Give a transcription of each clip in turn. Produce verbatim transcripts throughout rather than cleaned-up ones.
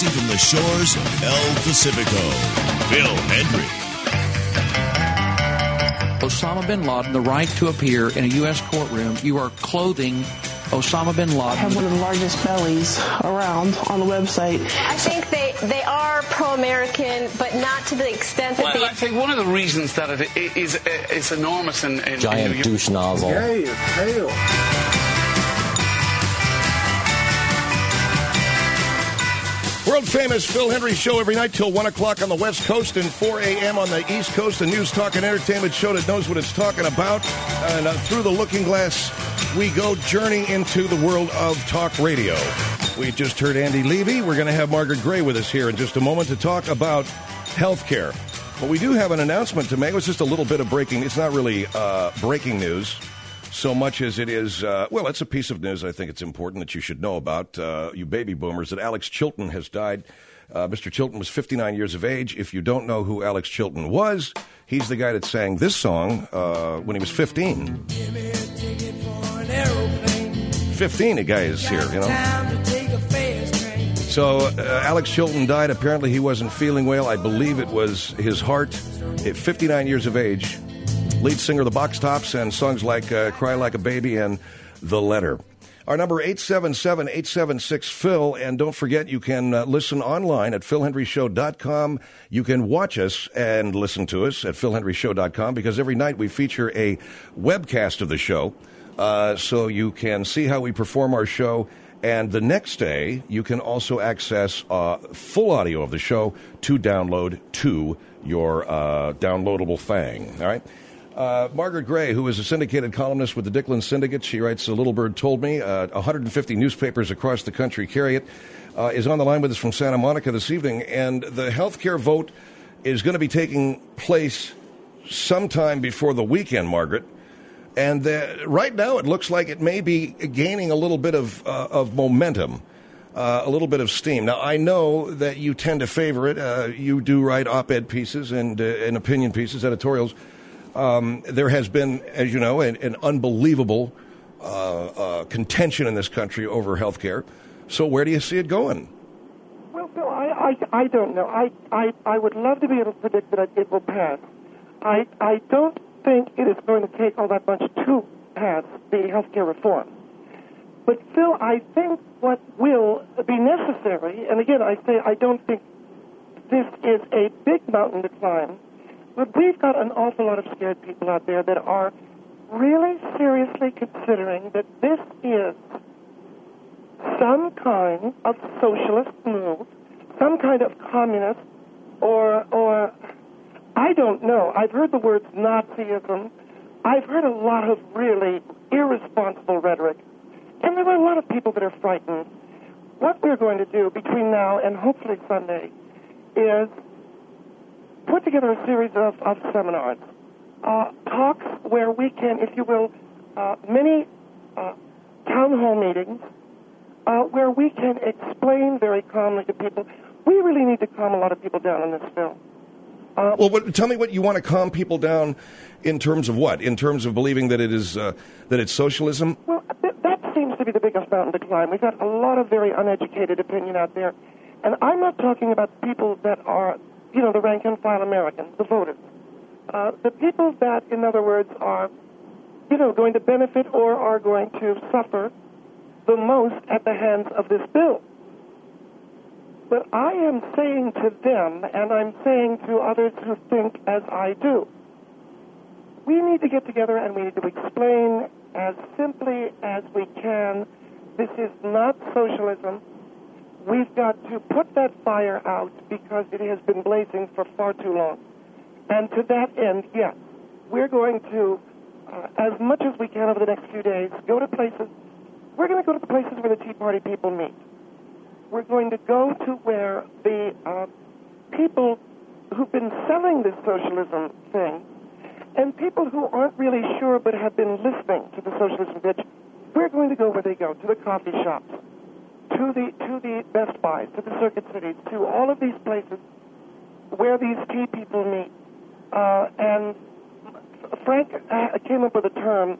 broadcasting from the shores of El Pacifico, Phil Hendry. Osama bin Laden, the right to appear in a U S courtroom, you are clothing Osama bin Laden. I have one of the largest bellies around on the website. I think they, they are pro-American, but not to the extent that well, they... I think one of the reasons that it is it's enormous and... and Giant you know, douche nozzle. Hey, it's pale. World-famous Phil Hendry Show every night till one o'clock on the West Coast and four a.m. on the East Coast. The news, talk, and entertainment show that knows what it's talking about. And uh, through the looking glass, we go journey into the world of talk radio. We just heard Andy Levy. We're going to have Margaret Gray with us here in just a moment to talk about health care. But we do have an announcement to make. It's just a little bit of breaking. It's not really uh, breaking news so much as it is, uh, well, it's a piece of news I think it's important that you should know about, uh, you baby boomers, that Alex Chilton has died. Uh, Mister Chilton was fifty-nine years of age. If you don't know who Alex Chilton was, he's the guy that sang this song uh, when he was fifteen. fifteen, the guy is here, you know. So uh, Alex Chilton died. Apparently he wasn't feeling well. I believe it was his heart. At fifty-nine years of age, lead singer of the Box Tops and songs like uh, Cry Like a Baby and The Letter. Our number eight seven seven, eight seven six, Phil. And don't forget, you can uh, listen online at phil hendry show dot com. You can watch us and listen to us at phil hendry show dot com because every night we feature a webcast of the show. Uh, so you can see how we perform our show. And the next day, you can also access uh, full audio of the show to download to your uh, downloadable thing. All right? Uh, Margaret Gray, who is a syndicated columnist with the Dicklin Syndicate, she writes, A Little Bird Told Me, uh, one hundred fifty newspapers across the country carry it, uh, is on the line with us from Santa Monica this evening. And the health care vote is going to be taking place sometime before the weekend, Margaret. And the, right now it looks like it may be gaining a little bit of, uh, of momentum, uh, a little bit of steam. Now, I know that you tend to favor it. Uh, you do write op-ed pieces and, uh, and opinion pieces, editorials. Um, there has been, as you know, an, an unbelievable uh, uh, contention in this country over health care. So where do you see it going? Well, Bill, I, I, I don't know. I, I, I would love to be able to predict that it will pass. I, I don't think it is going to take all that much to pass the health care reform. But, Phil, I think what will be necessary, and again, I say I don't think this is a big mountain to climb, but we've got an awful lot of scared people out there that are really seriously considering that this is some kind of socialist move, some kind of communist, or, or I don't know. I've heard the words Nazism. I've heard a lot of really irresponsible rhetoric. And there are a lot of people that are frightened. What we're going to do between now and hopefully Sunday is put together a series of, of seminars, uh, talks where we can, if you will, uh, many uh, town hall meetings uh, where we can explain very calmly to people. We really need to calm a lot of people down on this bill. Uh, well, what, tell me what you want to calm people down in terms of what? In terms of believing that it is uh, that it's socialism? Well, th- that seems to be the biggest mountain to climb. We've got a lot of very uneducated opinion out there. And I'm not talking about people that are, you know, the rank-and-file Americans, the voters. Uh, the people that, in other words, are, you know, going to benefit or are going to suffer the most at the hands of this bill. But I am saying to them, and I'm saying to others who think as I do, we need to get together and we need to explain as simply as we can, this is not socialism. We've got to put that fire out because it has been blazing for far too long. And to that end, yes, we're going to, uh, as much as we can over the next few days, go to places. We're going to go to the places where the Tea Party people meet. We're going to go to where the uh, people who've been selling this socialism thing and people who aren't really sure but have been listening to the socialism pitch, we're going to go where they go, to the coffee shops, to the to the Best Buys, to the Circuit Cities, to all of these places where these tea people meet. Uh, and Frank uh, came up with a term.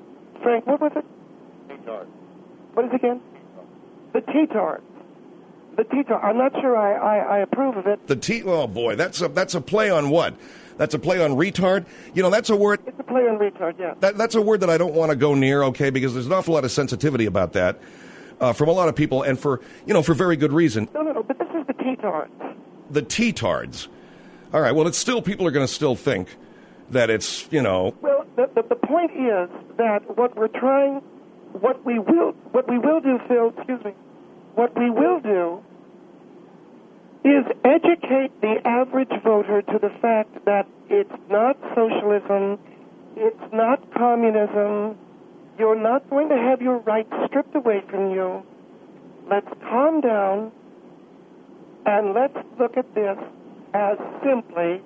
Frank, what was it? Tea-tard. What is it again? The tea-tards. The T-Tard. I'm not sure I, I, I approve of it. The T. Oh boy, that's a that's a play on what? That's a play on retard. You know, that's a word. It's a play on retard. Yeah. That, that's a word that I don't want to go near. Okay, because there's an awful lot of sensitivity about that uh, from a lot of people, and for you know for very good reason. No, no, no. But this is the T-Tard. The T-Tards. All right. Well, it's still people are going to still think that it's you know. Well, the, the the point is that what we're trying, what we will, what we will do, Phil. Excuse me. What we will do is educate the average voter to the fact that it's not socialism, it's not communism, you're not going to have your rights stripped away from you. Let's calm down and let's look at this as simply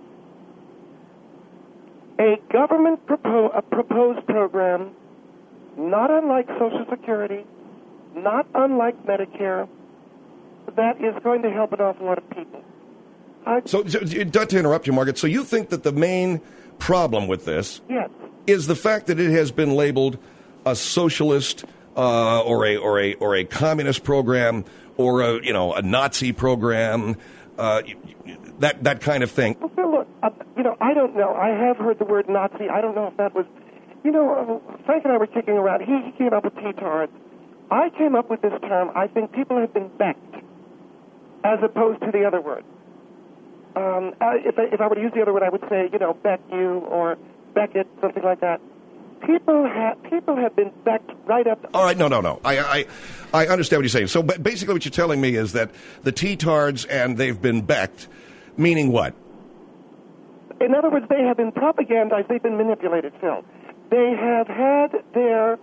a government propo- a proposed program, not unlike Social Security, not unlike Medicare, that is going to help an awful lot of people. I, so, so, not to interrupt you, Margaret, so you think that the main problem with this yes. is the fact that it has been labeled a socialist uh, or a or a or a communist program or a you know a Nazi program, uh, that that kind of thing. Well, look, uh, you know, I don't know. I have heard the word Nazi. I don't know if that was, you know, uh, Frank and I were kicking around. He, he came up with T-Tards. I came up with this term. I think people have been becked, as opposed to the other word. Um, I, if, I, if I were to use the other word, I would say, you know, beck you or Beckett, something like that. People have people have been becked right up. All right, no, no, no. I, I, I understand what you're saying. So basically, what you're telling me is that the T-Tards and they've been becked, meaning what? In other words, they have been propagandized. They've been manipulated, Phil. They have had their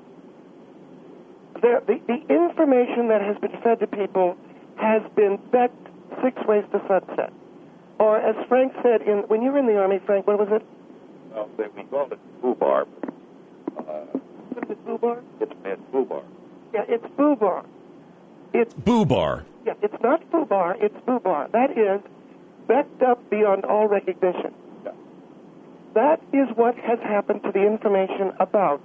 The, the, the information that has been fed to people has been becked six ways to sunset. Or as Frank said, in when you were in the Army, Frank, what was it? Well, we called it FUBAR. Uh, What is it, FUBAR? it's, it's FUBAR. Yeah, it's FUBAR. It's, Boobar. yeah, it's not FUBAR, it's FUBAR. That is becked up beyond all recognition. Yeah. That is what has happened to the information about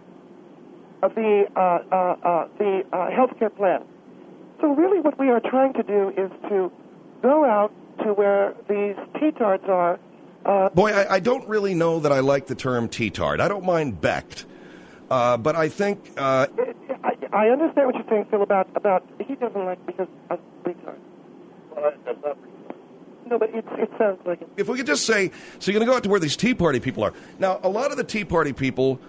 of the uh, uh, uh, the uh, healthcare plan. So really what we are trying to do is to go out to where these T-Tards are. Uh, Boy, I, I don't really know that I like the term T-Tard. I don't mind becked. Uh, but I think... Uh, I, I understand what you're saying, Phil, about, about he doesn't like because of retard. Well, that's not No, but it, it sounds like it. if we could just say... So you're going to go out to where these Tea Party people are. Now, a lot of the Tea Party people...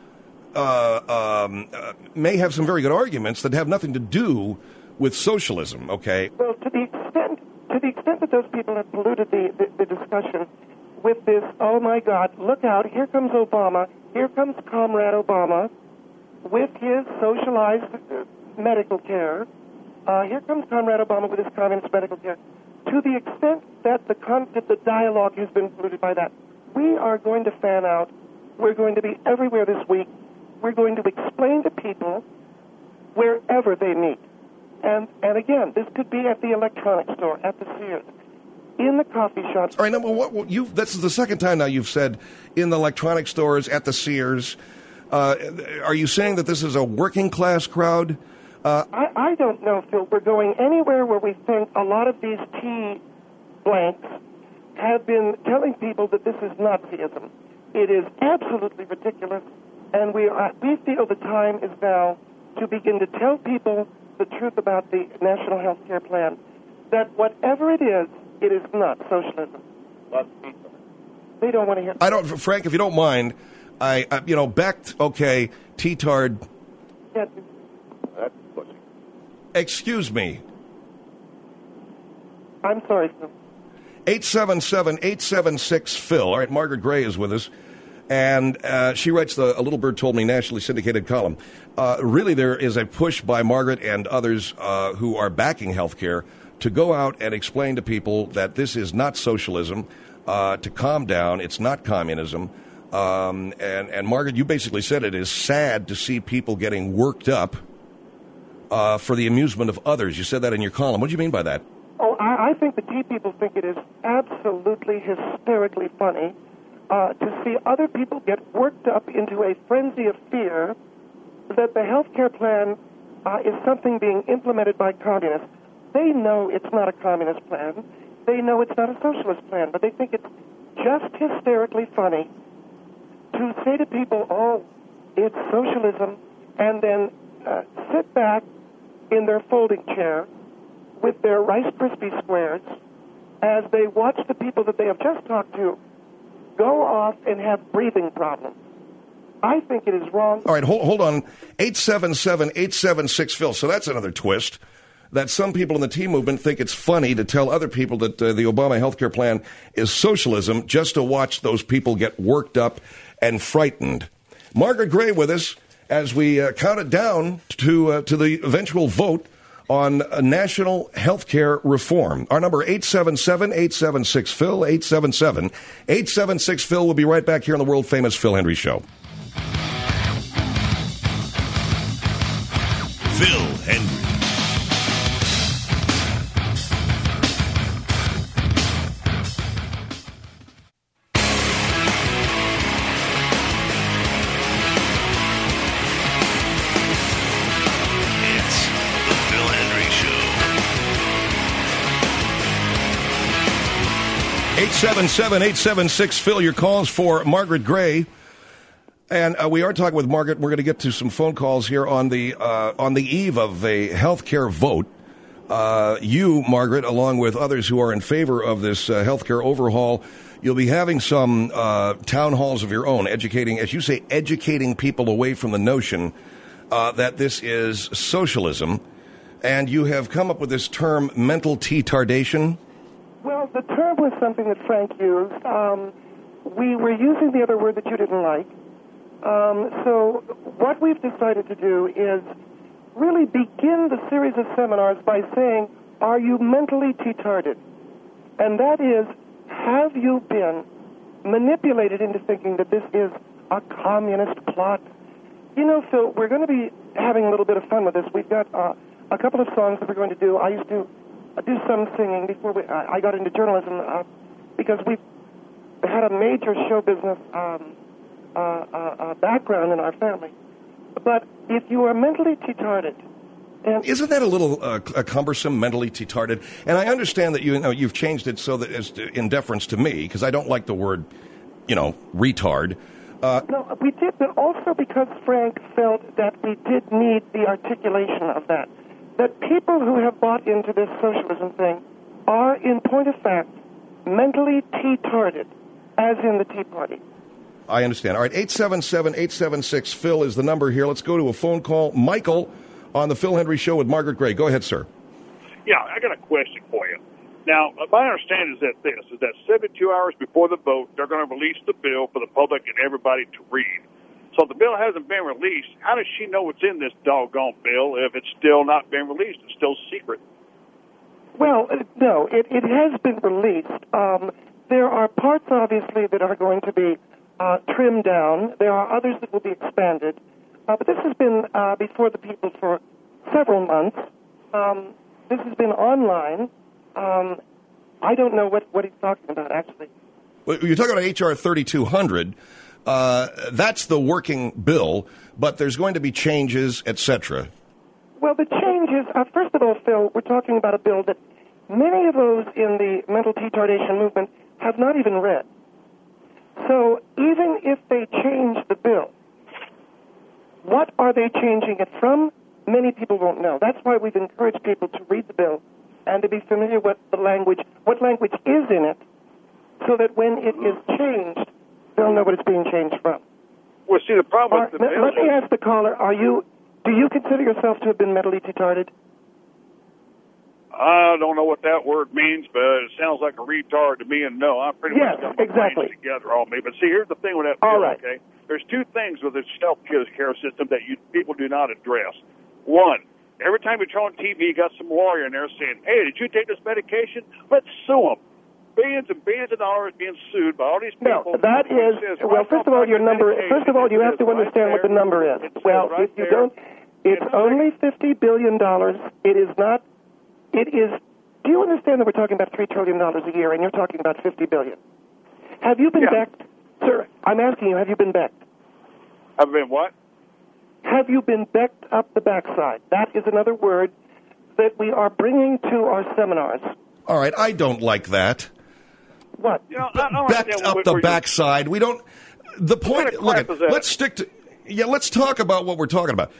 Uh, um, uh, may have some very good arguments that have nothing to do with socialism, okay? Well, to the extent to the extent that those people have polluted the, the, the discussion with this, oh my God, look out, here comes Obama, here comes Comrade Obama with his socialized uh, medical care, uh, here comes Comrade Obama with his communist medical care. To the extent that the, con- that the dialogue has been polluted by that, we are going to fan out. We're going to be everywhere this week. We're going to explain to people wherever they meet. And and again, this could be at the electronics store, at the Sears, in the coffee shops. All right, now, what, what you this is the second time now you've said in the electronic stores, at the Sears. Uh, are you saying that this is a working class crowd? Uh, I, I don't know, Phil. We're going anywhere where we think a lot of these T blanks have been telling people that this is Nazism. It is absolutely ridiculous. And we are, we feel the time is now to begin to tell people the truth about the National Health Care Plan, that whatever it is, it is not socialism. They don't want to hear. I don't, Frank, if you don't mind, I, I you know, Becked, okay, T-Tard. Yeah. That's pushing. Excuse me. I'm sorry, Phil. eight seven seven, eight seven six, Phil. All right, Margaret Gray is with us. And uh, she writes the A Little Bird Told Me nationally syndicated column. Uh, really, there is a push by Margaret and others uh, who are backing health care to go out and explain to people that this is not socialism, uh, to calm down. It's not communism. Um, and, and, Margaret, you basically said it is sad to see people getting worked up uh, for the amusement of others. You said that in your column. What do you mean by that? Oh, I, I think the tea people think it is absolutely hysterically funny uh, to see other people get worked up into a frenzy of fear that the health care plan uh, is something being implemented by communists. They know it's not a communist plan. They know it's not a socialist plan, but they think it's just hysterically funny to say to people, oh, it's socialism, and then uh, sit back in their folding chair with their Rice Krispie squares as they watch the people that they have just talked to go off and have breathing problems. I think it is wrong. All right, hold, hold on. eight seven seven, eight seven six, Phil. So that's another twist, that some people in the Tea Movement think it's funny to tell other people that uh, the Obama health care plan is socialism just to watch those people get worked up and frightened. Margaret Gray with us as we uh, count it down to uh, to the eventual vote on uh, national health care reform. Our number, eight seven seven, eight seven six, Phil, eight seven seven, eight seven six, Phil. We'll be right back here on the world-famous Phil Hendry Show. Phil Hendry. It's the Phil Hendry Show. eight seven seven, eight seven six, Phil, your calls for Margaret Gray. And uh, we are talking with Margaret. We're going to get to some phone calls here on the uh, on the eve of a health care vote. Uh, you, Margaret, along with others who are in favor of this uh, health care overhaul, you'll be having some uh, town halls of your own, educating, as you say, educating people away from the notion uh, that this is socialism. And you have come up with this term, mental retardation. Well, the term was something that Frank used. Um, we were using the other word that you didn't like. Um, so what we've decided to do is really begin the series of seminars by saying, are you mentally retarded? And that is, have you been manipulated into thinking that this is a communist plot? You know, Phil, we're going to be having a little bit of fun with this. We've got uh, a couple of songs that we're going to do. I used to uh, do some singing before we, uh, I got into journalism uh, because we had a major show business um Uh, uh, uh, background in our family. But if you are mentally retarded, and isn't that a little uh, cumbersome, mentally retarded? And I understand that you, you know, you've changed it so that as to, in deference to me, because I don't like the word, you know, retard. Uh, no, we did, but also because Frank felt that we did need the articulation of that. That people who have bought into this socialism thing are, in point of fact, mentally retarded, as in the Tea Party. I understand. All right, eight seven seven, eight seven six, Phil is the number here. Let's go to a phone call. Michael on the Phil Hendry Show with Margaret Gray. Go ahead, sir. Yeah, I got a question for you. Now, my understanding is that this, is that seventy-two hours before the vote, they're going to release the bill for the public and everybody to read. So if the bill hasn't been released, how does she know what's in this doggone bill if it's still not been released? It's still secret. Well, no, it, it has been released. Um, there are parts, obviously, that are going to be Uh, trimmed down. There are others that will be expanded. Uh, but this has been uh, before the people for several months. Um, this has been online. Um, I don't know what, what he's talking about, actually. Well, you're talking about H R thirty-two hundred. Uh, that's the working bill, but there's going to be changes, et cetera. Well, the changes, uh, first of all, Phil, we're talking about a bill that many of those in the mental retardation movement have not even read. So even if they change the bill, what are they changing it from? Many people won't know. That's why we've encouraged people to read the bill and to be familiar with the language, what language is in it, so that when it is changed, they'll know what it's being changed from. Well, see, the problem with the Let, bill let me ask the caller, are you, do you consider yourself to have been mentally retarded? I don't know what that word means, but it sounds like a retard to me, and no, I pretty yes, much got my exactly. brains together on me. But see, here's the thing with that All bill, right. okay? There's two things with this health-care system that you people do not address. One, every time you turn on T V, you got some lawyer in there saying, hey, did you take this medication? Let's sue them. Billions and billions of dollars being sued by all these people. No, that is, well, first of all, your number, first of all, you have to understand what the number is. Well, if you don't, it's only fifty billion dollars. It is not, it is, do you understand that we're talking about three trillion dollars a year and you're talking about fifty billion dollars? Have you been Yeah. backed? Sir, I'm asking you, have you been backed? I've been what? Have you been backed up the backside? That is another word that we are bringing to our seminars. All right, I don't like that. What? You know, I don't Backed understand up what the we're- backside. We don't. The kind point. of Look, crap at, is that? let's stick to. Yeah, let's talk about what we're talking about.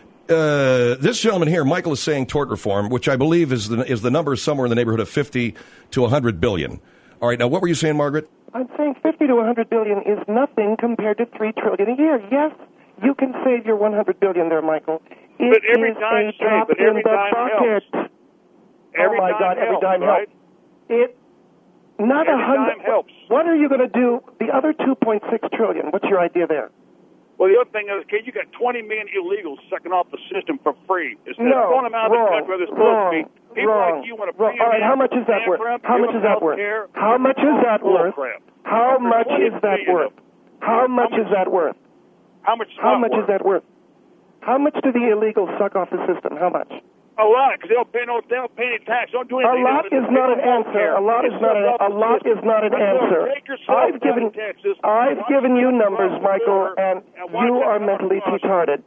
Uh, this gentleman here, Michael, is saying tort reform, which I believe is the is the number somewhere in the neighborhood of fifty to a hundred billion. All right, now what were you saying, Margaret? I'm saying fifty to one hundred billion is nothing compared to three trillion a year. Yes, you can save your one hundred billion there, Michael. It But every is dime a saved, drop but in every the dime bucket. helps. Oh Every my dime God, every helps, dime right? helps. It not a Every hundred. dime helps. What are you going to do? The other two point six trillion. What's your idea there? Well, the other thing is, okay, you got twenty million illegals sucking off the system for free. Instead No, of throwing them out of wrong, the country where they're supposed wrong, to be, people wrong, like you want to wrong. bring All right, them how in, much is that stand worth? for them, How give much them is that health worth? care. How much is that Bull worth? crap. How After much twenty is that million worth? of- How much is that worth? How much? is How not much is worth? that worth? How much do the illegals suck off the system? How much? A lot, because they don't pay no, they don't pay any tax. Don't do A anything. lot is not an answer. A lot is not a, a lot is not an answer. I've given I've given you numbers, Michael, and you are mentally retarded.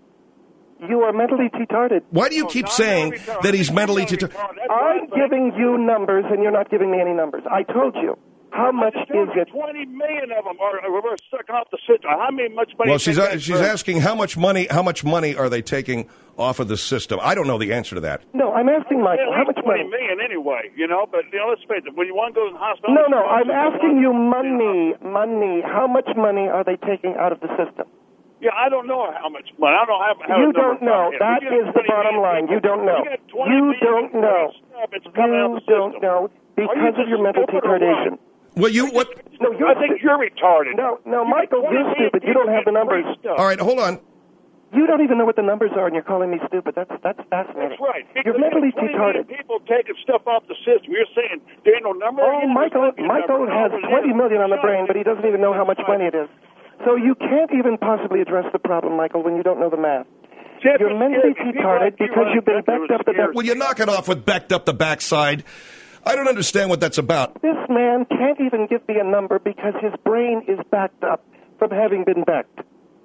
You are mentally retarded. Why do you keep saying that he's mentally retarded? I'm giving you numbers, and you're not giving me any numbers. I told you. How much is it? Twenty million of them are, are sucking off the system. How many much money? Well, do you she's think uh, that's she's worth? asking how much money how much money are they taking off of the system? I don't know the answer to that. No, I'm asking Michael. How much twenty money? million anyway, you know. But you know, let's face it. When you want to go to the hospital, No, no. I'm asking you money. Money. How much money are they taking out of the system? Yeah, I don't know how much money. I don't have. have You a number don't know. from him. That We got is the twenty bottom line. million You don't know. We got twenty You million don't know. stuff. It's coming out You of the don't system. know because of your mental stupid or retardation. Well, you what? No, you're I think you're retarded. No, no, You got Michael, twenty you're million stupid. You don't have the people numbers. getting free stuff. All right, hold on. You don't even know what the numbers are, and you're calling me stupid. That's that's fascinating. That's right. You're Because mentally twenty million retarded. people taking stuff off the system. You're saying there ain't no number? Oh, Yeah, Michael, there's gotta be a Michael number. has Oh, well, twenty yeah. million on the Shut brain, up. but he doesn't even know how much money it is. So you can't even possibly address the problem, Michael, when you don't know the math. Jeff, You're it's mentally scary. People retarded like you because running you've been country backed up with the scares. Will you knock it off with backed up the backside? I don't understand what that's about. This man can't even give me a number because his brain is backed up from having been backed.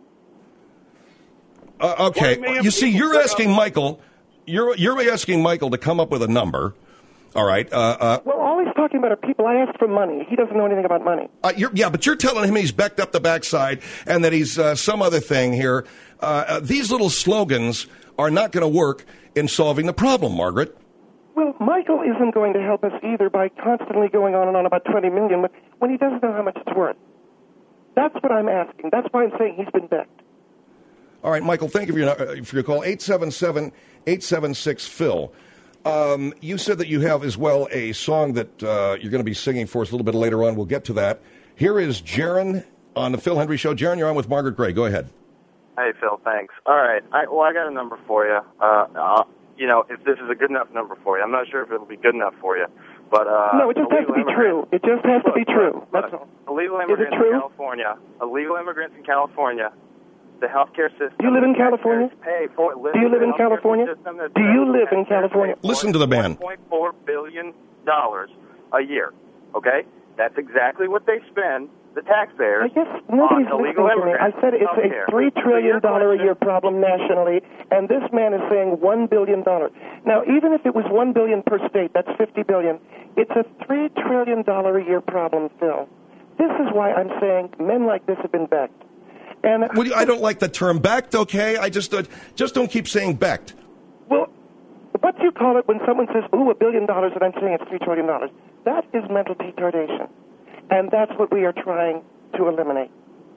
Uh, okay, twenty million you see, people you're put asking up- Michael. You're you're asking Michael to come up with a number. All right. Uh, uh, Well, all he's talking about are people. I asked for money. He doesn't know anything about money. uh, you're, yeah, but you're telling him he's backed up the backside and that he's uh, some other thing here. Uh, uh, these little slogans are not going to work in solving the problem, Margaret. Well, Michael isn't going to help us either by constantly going on and on about twenty million when- when he doesn't know how much it's worth. That's what I'm asking. That's why I'm saying he's been backed. All right, Michael, thank you for your, uh, for your call. eight seven seven, eight seven six, Phil. Um, you said that you have as well a song that uh, you're going to be singing for us a little bit later on. We'll get to that. Here is Jaron on the Phil Hendry Show. Jaron, you're on with Margaret Gray. Go ahead. Hey, Phil, thanks. All right. I, well, I got a number for you. Uh, uh, you know, if this is a good enough number for you. I'm not sure if it'll be good enough for you. But uh, No, it just has to be true. It just has to be true. That's all. Illegal Is it immigrants true? in California. Illegal immigrants in California. The healthcare system. Do you live in California? Pay for, Do you live in California? Do you live in California? Listen to the man. one point four billion dollars a year. Okay? That's exactly what they spend, the taxpayers, I guess nobody's on listening illegal to me. I immigrants. said it's healthcare. a three trillion So dollar a your year problem nationally, and this man is saying one billion dollars. Now, even if it was one billion per state, that's fifty billion. It's a three trillion dollar a year problem, Phil. This is why I'm saying men like this have been backed. And Well, I don't like the term backed, okay? I just, uh, just don't keep saying backed. well, what do you call it when someone says, "Ooh, a billion dollars," and I'm saying it's three trillion dollars? That is mental retardation, and that's what we are trying to eliminate.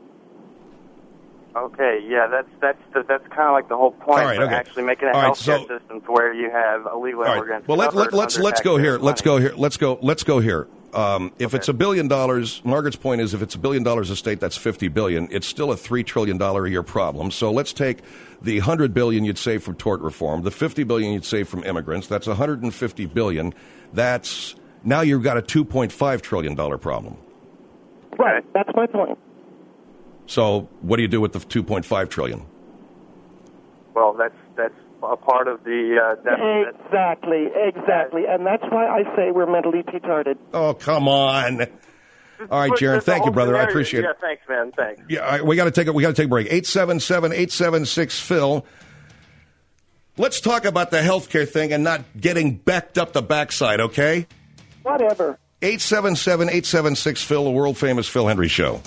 Okay, yeah, that's that's the, that's kind of like the whole point All right, of okay. actually making a All right, healthcare so- system to where you have illegal All right. immigrants. Well, let, let, covered let's under let's go here. taxpayers' Let's money. go here. Let's go. Let's go here. Um, if it's a billion dollars, Margaret's point is if it's a billion dollars a state, that's fifty billion. It's still a three trillion dollar a year problem. So let's take the hundred billion you'd save from tort reform, the fifty billion you'd save from immigrants. That's one hundred and fifty billion. That's now you've got a two point five trillion dollar problem. Right. That's my point. So what do you do with the two point five trillion? Well, that's that's a part of the uh, deficit. Exactly, exactly, and that's why I say we're mentally retarded. Oh, come on. All right, But Jaron, there's a thank you, whole brother. I scenario. appreciate yeah, it. Yeah, thanks, man. Thanks. Yeah, all right, we got to take a we got to take a break. eight seven seven, eight seven six, Phil. Let's talk about the healthcare thing and not getting backed up the backside, okay? Whatever. eight seven seven, eight seven six, Phil, the world-famous Phil Hendry Show.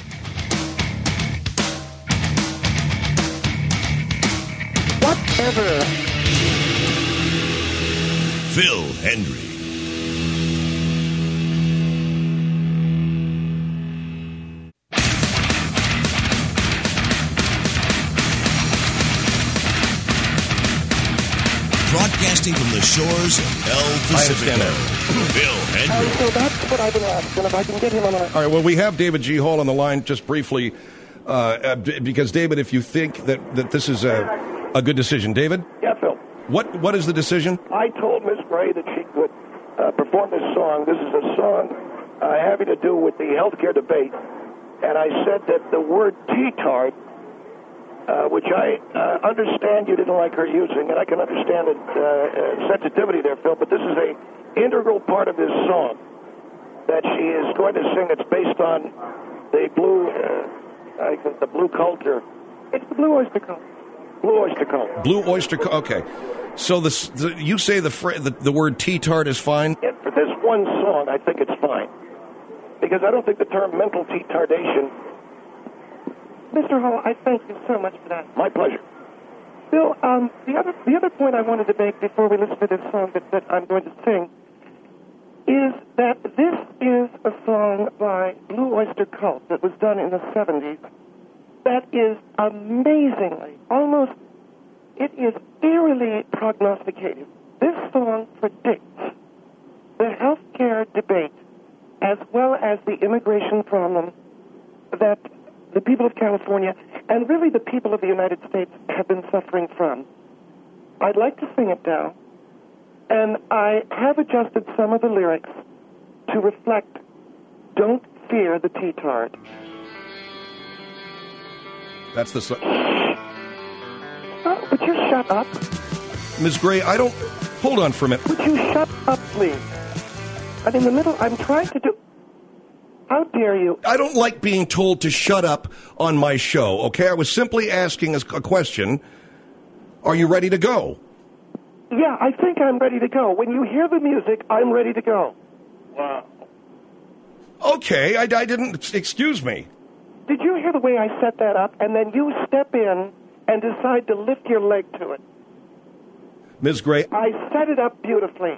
Whatever. Phil Hendry. Broadcasting from the shores of El Pacifico. Phil Hendry. Uh, so that's what I've been asking, if I can get him on a... All right, well, we have David G. Hall on the line just briefly, uh, uh, because, David, if you think that, that this is a, a good decision. David? Yeah, Phil. What What is the decision? I told Miss Gray that she could uh, perform this song. This is a song uh, having to do with the healthcare debate. And I said that the word T-tard, uh, which I uh, understand you didn't like her using, and I can understand the uh, uh, sensitivity there, Phil, but this is a integral part of this song that she is going to sing. It's based on the blue, uh, I think the blue culture. It's the blue oyster cult. Blue oyster cult. Blue oyster cult. Okay. So this, the, you say the, fr- the the word T-tard is fine? Yeah, for this one song, I think it's fine. Because I don't think the term mental T-tardation... Mister Hall, I thank you so much for that. My pleasure. Bill, um, the other the other point I wanted to make before we listen to this song that, that I'm going to sing is that this is a song by Blue Oyster Cult that was done in the seventies that is amazingly, almost, it is eerily prognosticative. This song predicts the healthcare debate as well as the immigration problem that the people of California, and really the people of the United States, have been suffering from. I'd like to sing it now, and I have adjusted some of the lyrics to reflect, don't fear the T-tard. That's the... Su- oh, would you shut up? Miz Gray, I don't... Hold on for a minute. Would you shut up, please? I'm in the middle... I'm trying to do... How dare you? I don't like being told to shut up on my show, okay? I was simply asking a question. Are you ready to go? Yeah, I think I'm ready to go. When you hear the music, I'm ready to go. Wow. Okay, I, I didn't... Excuse me. Did you hear the way I set that up? And then you step in and decide to lift your leg to it. Miz Gray... I set it up beautifully.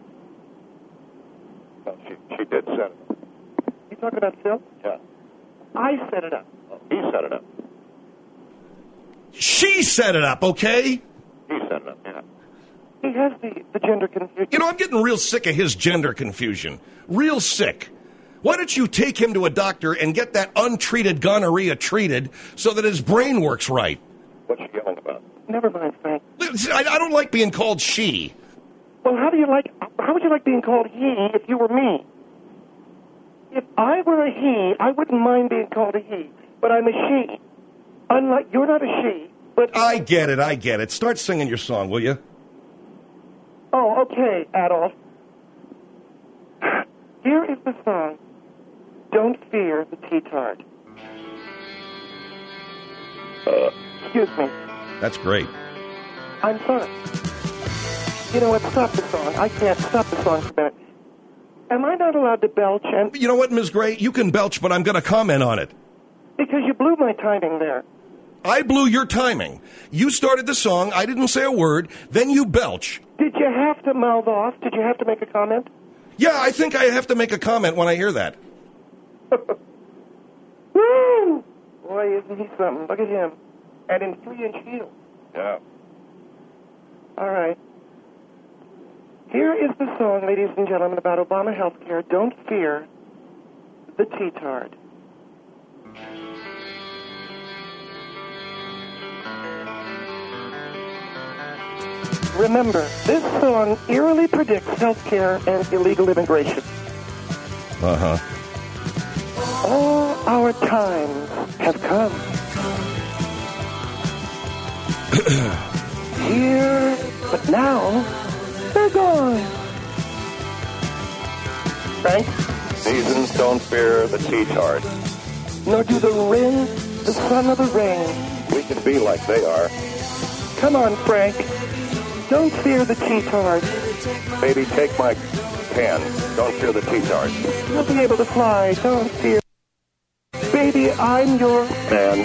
Well, she, she did set it up. You talking about Phil? Yeah. I set it up. Oh, he set it up. She set it up, okay? He set it up, yeah. He has the, the gender confusion. You know, I'm getting real sick of his gender confusion. Real sick. Why don't you take him to a doctor and get that untreated gonorrhea treated so that his brain works right? What's she yelling about? Never mind, Frank. I, I don't like being called she. Well, how do you like? How would you like being called he if you were me? If I were a he, I wouldn't mind being called a he, but I'm a she. Unlike you're not a she, but I get it. I get it. Start singing your song, will you? Oh, okay, Adolf. Here is the song. Don't fear the T-tard. Uh. Excuse me. That's great. I'm sorry. You know what? Stop the song. I can't stop the song for a minute. Am I not allowed to belch? And You know what, Miz Gray? You can belch, but I'm going to comment on it. because you blew my timing there. I blew your timing. You started the song. I didn't say a word. Then you belch. Did you have to mouth off? Did you have to make a comment? Yeah, I think I have to make a comment when I hear that. Woo! Boy, isn't he something? Look at him. And in three-inch heels. Yeah. All right. Here is the song, ladies and gentlemen, about Obama health care. Don't fear the T-tard. Remember, this song eerily predicts health care and illegal immigration. Uh-huh. All our times have come. Here, but now, they're gone. Frank? Seasons don't fear the T-tard. Nor do the wind, the sun, or the rain. We can be like they are. Come on, Frank. Don't fear the T-Tard. Baby, take my hand. Don't fear the T-Tard. You'll be able to fly. Don't fear. Baby, I'm your Man.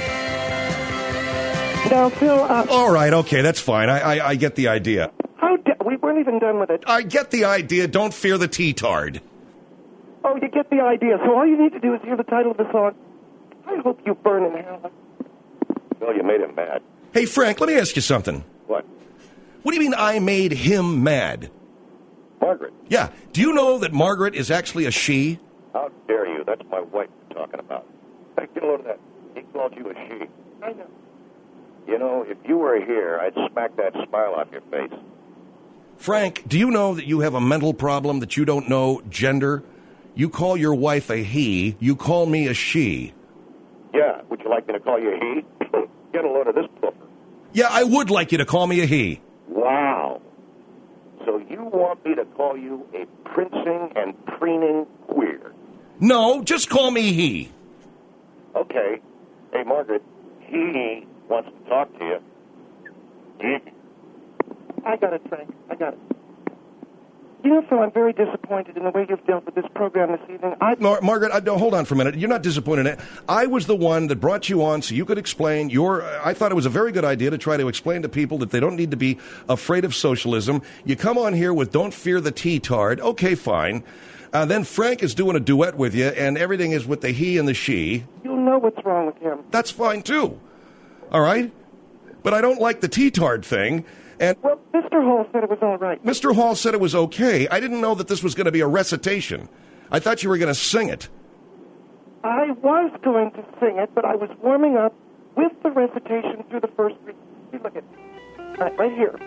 Now, Phil, uh, All right, okay, that's fine. I, I, I get the idea. how da- we weren't even done with it. I get the idea. Don't fear the T-Tard. Oh, you get the idea. So all you need to do is hear the title of the song. I hope you burn in hell. Well, you made him mad. Hey, Frank, let me ask you something. What? What do you mean I made him mad? Margaret. Yeah. Do you know that Margaret is actually a she? How dare you? That's my wife you're talking about. Hey, get a load of that. He called you a she. I know. You know, if you were here, I'd smack that smile off your face. Frank, do you know that you have a mental problem, that you don't know gender? You call your wife a he, you call me a she. Yeah, would you like me to call you a he? Get a load of this pooper. Yeah, I would like you to call me a he. Wow. So you want me to call you a princing and preening queer? No, just call me he. Okay. Hey, Margaret, he wants to talk to you. He. I got it, Frank. I got it. You know, Phil, I'm very disappointed in the way you've dealt with this program this evening. I... Mar- Margaret, I, no, hold on for a minute. You're not disappointed in it. I was the one that brought you on so you could explain your... I thought it was a very good idea to try to explain to people that they don't need to be afraid of socialism. You come on here with Don't Fear the T-Tard. Okay, fine. Uh, then Frank is doing a duet with you, and everything is with the he and the she. You'll know what's wrong with him. That's fine, too. All right? But I don't like the T-Tard thing. And well, Mister Hall said it was all right. Mister Hall said it was okay. I didn't know that this was going to be a recitation. I thought you were going to sing it. I was going to sing it, but I was warming up with the recitation through the first three. See, look at right, right here.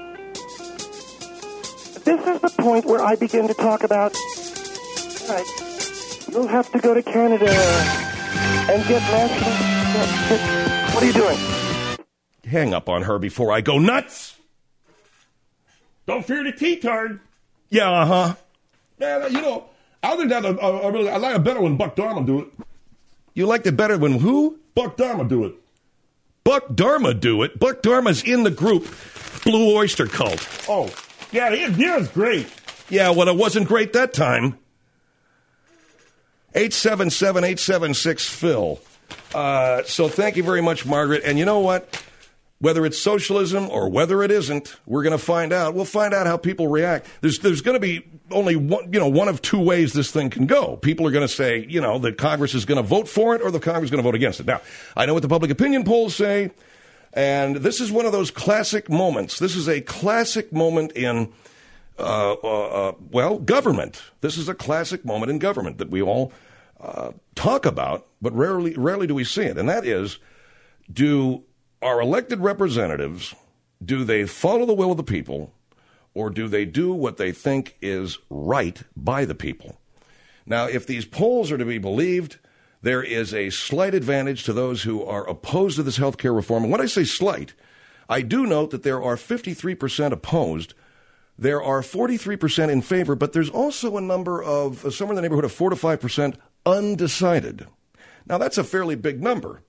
This is the point where I begin to talk about, right, you'll have to go to Canada and get national... What are you doing? Hang up on her before I go nuts. Don't fear the T-Tard. Yeah, uh-huh. Man, you know, other than that, I, I, really, I like it better when Buck Dharma do it. You liked it better when who? Buck Dharma do it. Buck Dharma do it? Buck Dharma's in the group Blue Oyster Cult. Oh, yeah, he, he was great. Yeah, well, it wasn't great that time. eight seven seven, eight seven six, Phil. Uh, so thank you very much, Margaret. And you know what? Whether it's socialism or whether it isn't, we're going to find out. We'll find out how people react. There's there's going to be only one, you know, one of two ways this thing can go. People are going to say, you know, that Congress is going to vote for it or the Congress is going to vote against it. Now, I know what the public opinion polls say, and this is one of those classic moments. This is a classic moment in, uh, uh, uh, well, government. This is a classic moment in government that we all uh, talk about, but rarely rarely do we see it. And that is, do our elected representatives, do they follow the will of the people, or do they do what they think is right by the people? Now, if these polls are to be believed, there is a slight advantage to those who are opposed to this health care reform. And when I say slight, I do note that there are fifty-three percent opposed. There are forty-three percent in favor, but there's also a number of, uh, somewhere in the neighborhood of four to five percent undecided. Now, that's a fairly big number.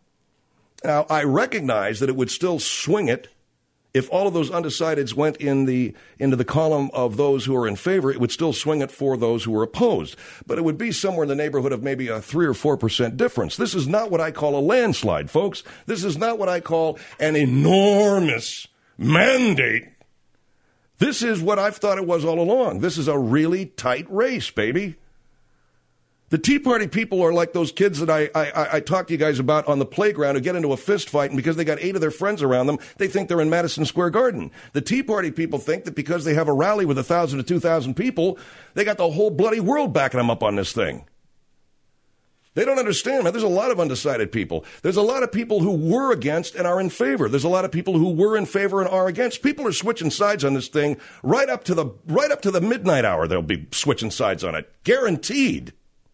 Now, I recognize that it would still swing it if all of those undecideds went in the into the column of those who are in favor. It would still swing it for those who are opposed. But it would be somewhere in the neighborhood of maybe a three or four percent difference. This is not what I call a landslide, folks. This is not what I call an enormous mandate. This is what I've thought it was all along. This is a really tight race, baby. The Tea Party people are like those kids that I, I, I talked to you guys about on the playground who get into a fist fight, and because they got eight of their friends around them, they think they're in Madison Square Garden. The Tea Party people think that because they have a rally with one thousand to two thousand people, they got the whole bloody world backing them up on this thing. They don't understand, man. There's a lot of undecided people. There's a lot of people who were against and are in favor. There's a lot of people who were in favor and are against. People are switching sides on this thing right up to the right up to the midnight hour. They'll be switching sides on it. Guaranteed.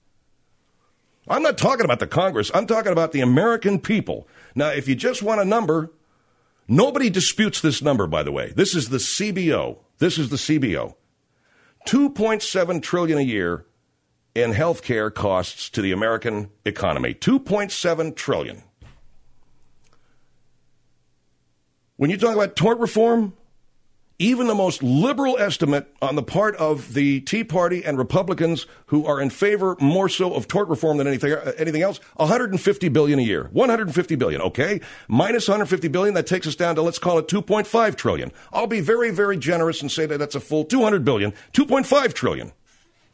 I'm not talking about the Congress. I'm talking about the American people. Now, if you just want a number, nobody disputes this number, by the way. This is the C B O. This is the C B O. two point seven trillion dollars a year in health care costs to the American economy. two point seven trillion dollars. When you talk about tort reform, even the most liberal estimate on the part of the Tea Party and Republicans who are in favor more so of tort reform than anything anything else, one hundred fifty billion dollars a year. one hundred fifty billion dollars, okay? Minus one hundred fifty billion dollars, that takes us down to, let's call it two point five trillion dollars. I'll be very, very generous and say that that's a full two hundred billion dollars, two point five trillion dollars.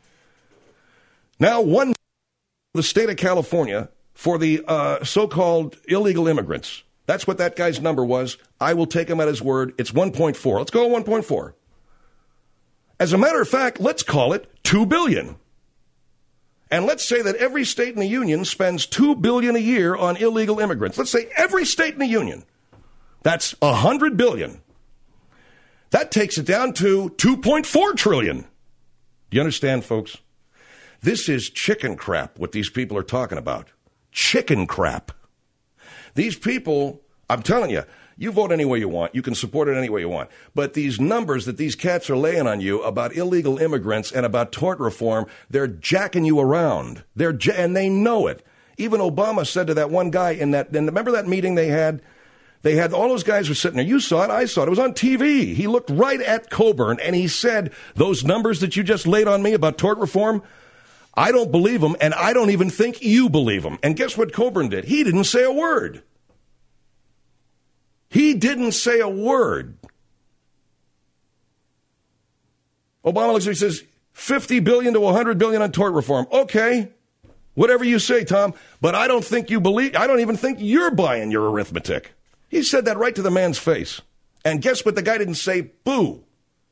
Now, one the state of California for the uh, so-called illegal immigrants. That's what that guy's number was. I will take him at his word. It's one point four. Let's go one point four. As a matter of fact, let's call it two billion dollars. And let's say that every state in the union spends two billion dollars a year on illegal immigrants. Let's say every state in the union. That's one hundred billion dollars. That takes it down to two point four trillion dollars. Do you understand, folks? This is chicken crap, what these people are talking about. Chicken crap. These people, I'm telling you, you vote any way you want. You can support it any way you want. But these numbers that these cats are laying on you about illegal immigrants and about tort reform, they're jacking you around. They're ja- and they know it. Even Obama said to that one guy in that, and remember that meeting they had? They had, all those guys were sitting there. You saw it. I saw it. It was on T V. He looked right at Coburn and he said, those numbers that you just laid on me about tort reform, I don't believe them, and I don't even think you believe them. And guess what Coburn did? He didn't say a word. He didn't say a word. Obama looks at me and says, fifty billion dollars to one hundred billion dollars on tort reform. Okay, whatever you say, Tom, but I don't think you believe, I don't even think you're buying your arithmetic. He said that right to the man's face. And guess what? The guy didn't say boo.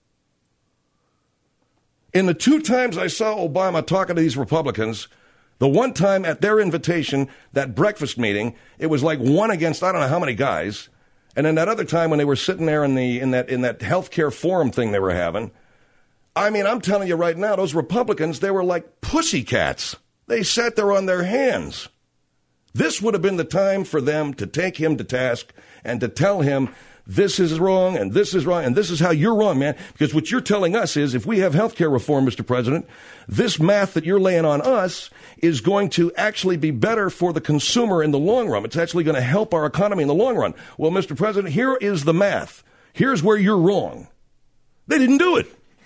In the two times I saw Obama talking to these Republicans, the one time at their invitation, that breakfast meeting, it was like one against I don't know how many guys. And then that other time when they were sitting there in the in that in that healthcare forum thing they were having, I mean, I'm telling you right now, those Republicans, they were like pussycats. They sat there on their hands. This would have been the time for them to take him to task and to tell him, this is wrong, and this is wrong, and this is how you're wrong, man. Because what you're telling us is, if we have health care reform, Mister President, this math that you're laying on us is going to actually be better for the consumer in the long run. It's actually going to help our economy in the long run. Well, Mister President, here is the math. Here's where you're wrong. They didn't do it.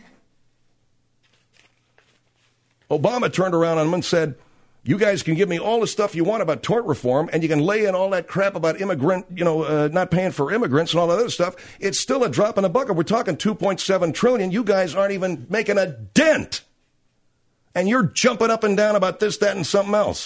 Obama turned around on them and said, you guys can give me all the stuff you want about tort reform, and you can lay in all that crap about immigrant, you know, uh, not paying for immigrants and all that other stuff. It's still a drop in the bucket. We're talking two point seven trillion dollars. You guys aren't even making a dent. And you're jumping up and down about this, that, and something else.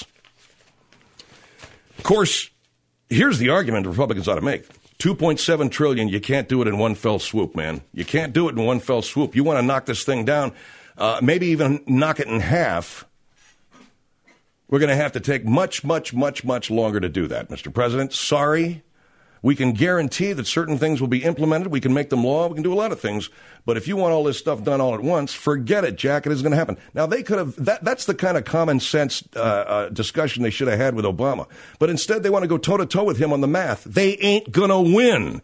Of course, here's the argument the Republicans ought to make. two point seven trillion dollars, you can't do it in one fell swoop, man. You can't do it in one fell swoop. You want to knock this thing down, uh, maybe even knock it in half. We're going to have to take much, much, much, much longer to do that, Mister President. Sorry. We can guarantee that certain things will be implemented. We can make them law. We can do a lot of things. But if you want all this stuff done all at once, forget it, Jack. It isn't going to happen. Now, they could have, that, that's the kind of common sense uh, uh, discussion they should have had with Obama. But instead, they want to go toe-to-toe with him on the math. They ain't going to win.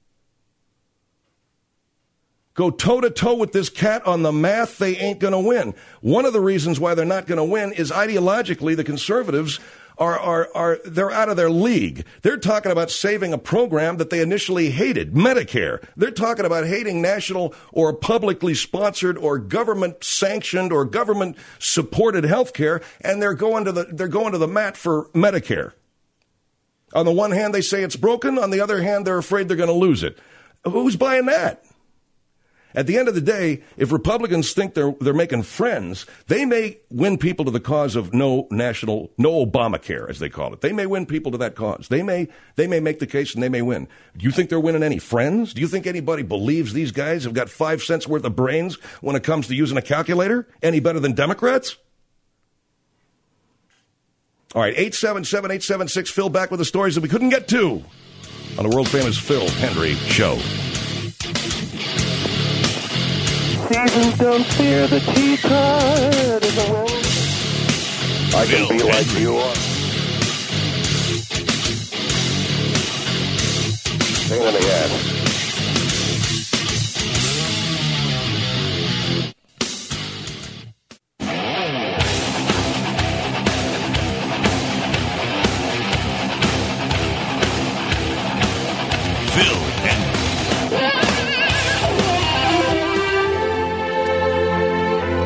Go toe-to-toe with this cat on the math, they ain't going to win. One of the reasons why they're not going to win is ideologically the conservatives are, are, are, they're out of their league. They're talking about saving a program that they initially hated, Medicare. They're talking about hating national or publicly sponsored or government-sanctioned or government-supported health care, and they're going to the, they're going to the mat for Medicare. On the one hand, they say it's broken. On the other hand, they're afraid they're going to lose it. Who's buying that? At the end of the day, if Republicans think they're they're making friends, they may win people to the cause of no national, no Obamacare, as they call it. They may win people to that cause. They may they may make the case and they may win. Do you think they're winning any friends? Do you think anybody believes these guys have got five cents worth of brains when it comes to using a calculator? Any better than Democrats? All right, eight seven seven, eight seven six, Phil, back with the stories that we couldn't get to on the world-famous Phil Hendrie Show. Seasons don't fear the tea tide in the wind. I can be like you are. Pain in the ass. Phil Hendrie.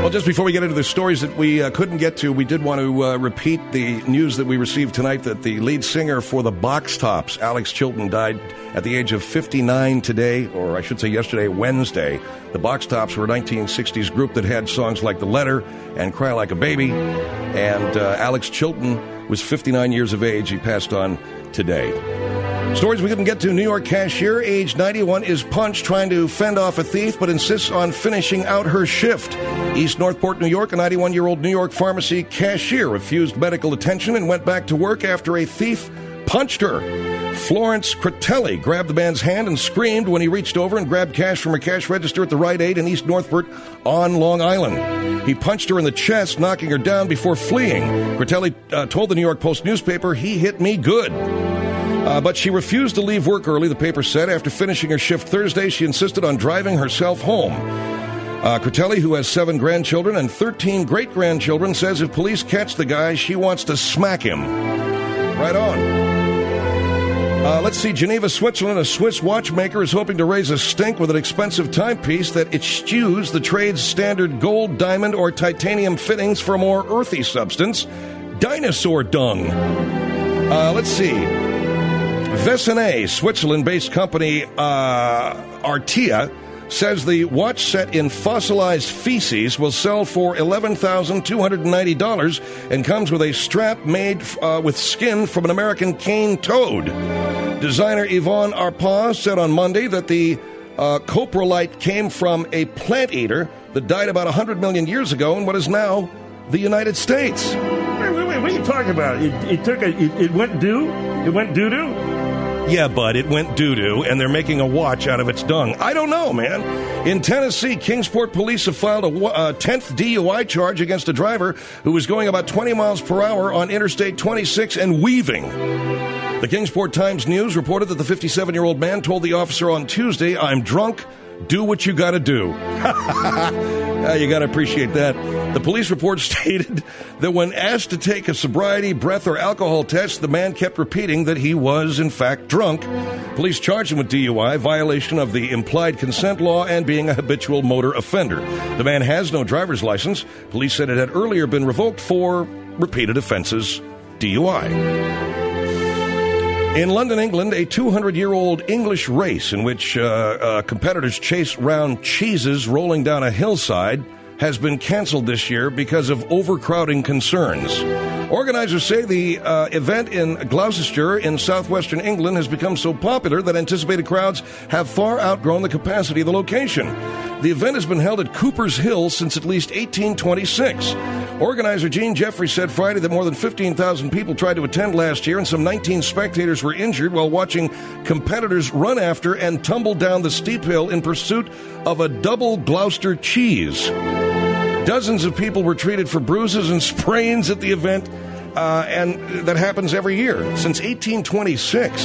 Well, just before we get into the stories that we uh, couldn't get to, we did want to uh, repeat the news that we received tonight that the lead singer for the Box Tops, Alex Chilton, died at the age of fifty-nine today, or I should say yesterday, Wednesday. The Box Tops were a nineteen sixties group that had songs like The Letter and Cry Like a Baby. And uh, Alex Chilton was fifty-nine years of age. He passed on today. Stories we couldn't get to. New York cashier, age ninety-one, is punched trying to fend off a thief, but insists on finishing out her shift. East Northport, New York, a ninety-one-year-old New York pharmacy cashier refused medical attention and went back to work after a thief punched her. Florence Critelli grabbed the man's hand and screamed when he reached over and grabbed cash from a cash register at the Rite Aid in East Northport on Long Island. He punched her in the chest, knocking her down before fleeing. Critelli uh, told the New York Post newspaper, "He hit me good." Uh, but she refused to leave work early, the paper said. After finishing her shift Thursday, she insisted on driving herself home. Uh, Critelli, who has seven grandchildren and thirteen great-grandchildren, says if police catch the guy, she wants to smack him. Right on. Uh, let's see, Geneva, Switzerland, a Swiss watchmaker is hoping to raise a stink with an expensive timepiece that eschews the trade's standard gold, diamond, or titanium fittings for a more earthy substance, dinosaur dung. Uh, let's see. Vessenet, Switzerland-based company uh, Artia, says the watch set in fossilized feces will sell for eleven thousand two hundred ninety dollars and comes with a strap made uh, with skin from an American cane toad. Designer Yvonne Arpaz said on Monday that the uh, coprolite came from a plant eater that died about one hundred million years ago in what is now the United States. Wait, wait, wait, what are you talking about? It, it took a, it, it went doo? It went doo-doo? Yeah, bud, it went doo-doo, and they're making a watch out of its dung. I don't know, man. In Tennessee, Kingsport police have filed a uh, tenth D U I charge against a driver who was going about twenty miles per hour on Interstate twenty-six and weaving. The Kingsport Times-News reported that the fifty-seven-year-old man told the officer on Tuesday, "I'm drunk. Do what you gotta do." uh, you gotta appreciate that. The police report stated that when asked to take a sobriety, breath, or alcohol test, the man kept repeating that he was, in fact, drunk. Police charged him with D U I, violation of the implied consent law, and being a habitual motor offender. The man has no driver's license. Police said it had earlier been revoked for repeated offenses, D U I. In London, England, a two hundred year old English race in which uh, uh, competitors chase round cheeses rolling down a hillside has been canceled this year because of overcrowding concerns. Organizers say the uh, event in Gloucestershire in southwestern England has become so popular that anticipated crowds have far outgrown the capacity of the location. The event has been held at Cooper's Hill since at least eighteen twenty-six. Organizer Gene Jeffrey said Friday that more than fifteen thousand people tried to attend last year and some nineteen spectators were injured while watching competitors run after and tumble down the steep hill in pursuit of a double Gloucester cheese. Dozens of people were treated for bruises and sprains at the event, uh, and that happens every year since eighteen twenty-six.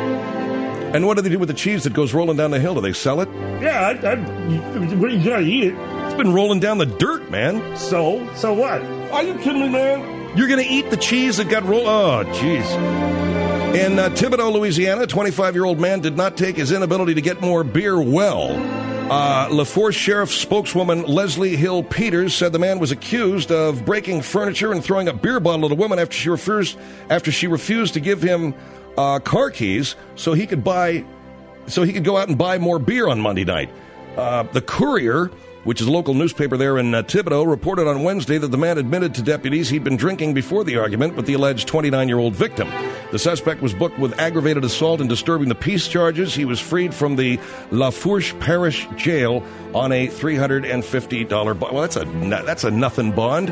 And what do they do with the cheese that goes rolling down the hill? Do they sell it? Yeah, I, I, what are you going to eat it? It's been rolling down the dirt, man. So? So what? Are you kidding me, man? You're going to eat the cheese that got rolled? Oh, jeez. In uh, Thibodaux, Louisiana, a twenty-five year old man did not take his inability to get more beer well. Uh, LaForce Sheriff spokeswoman Leslie Hill Peters said the man was accused of breaking furniture and throwing a beer bottle at a woman after she refused, after she refused to give him uh, car keys so he could buy, so he could go out and buy more beer on Monday night. Uh, the Courier, which is a local newspaper there in uh, Thibodaux, reported on Wednesday that the man admitted to deputies he'd been drinking before the argument with the alleged twenty-nine year old victim. The suspect was booked with aggravated assault and disturbing the peace charges. He was freed from the La Fourche Parish Jail on a three hundred fifty dollars bond. Well, that's a, that's a nothing bond.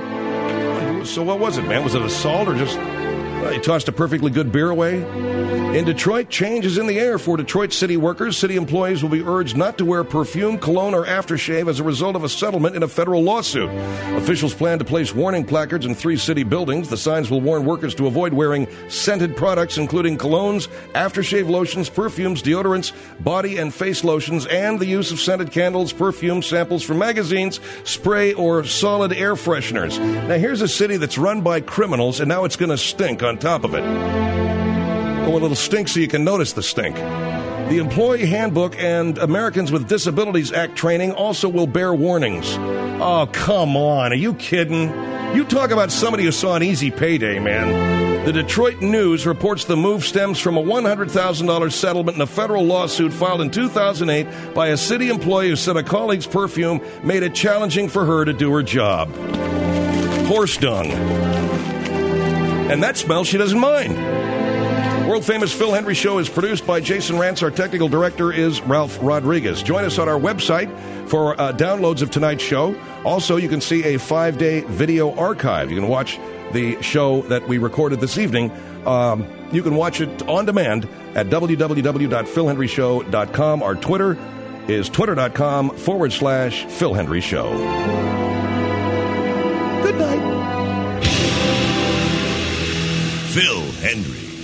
So what was it, man? Was it assault or just... Uh, he tossed a perfectly good beer away. In Detroit, change is in the air for Detroit city workers. City employees will be urged not to wear perfume, cologne, or aftershave as a result of a settlement in a federal lawsuit. Officials plan to place warning placards in three city buildings. The signs will warn workers to avoid wearing scented products, including colognes, aftershave lotions, perfumes, deodorants, body and face lotions, and the use of scented candles, perfume samples from magazines, spray, or solid air fresheners. Now, here's a city that's run by criminals, and now it's going to stink on top of it. Oh, a little stink so you can notice the stink. The Employee Handbook and Americans with Disabilities Act training also will bear warnings. Oh, come on. Are you kidding? You talk about somebody who saw an easy payday, man. The Detroit News reports the move stems from a one hundred thousand dollars settlement in a federal lawsuit filed in two thousand eight by a city employee who said a colleague's perfume made it challenging for her to do her job. Horse dung. And that smell she doesn't mind. World-famous Phil Hendry Show is produced by Jason Rantz. Our technical director is Ralph Rodriguez. Join us on our website for uh, downloads of tonight's show. Also, you can see a five-day video archive. You can watch the show that we recorded this evening. Um, you can watch it on demand at w w w dot phil hendry show dot com. Our Twitter is twitter.com forward slash Phil Hendry Show. Good night. Phil Hendry.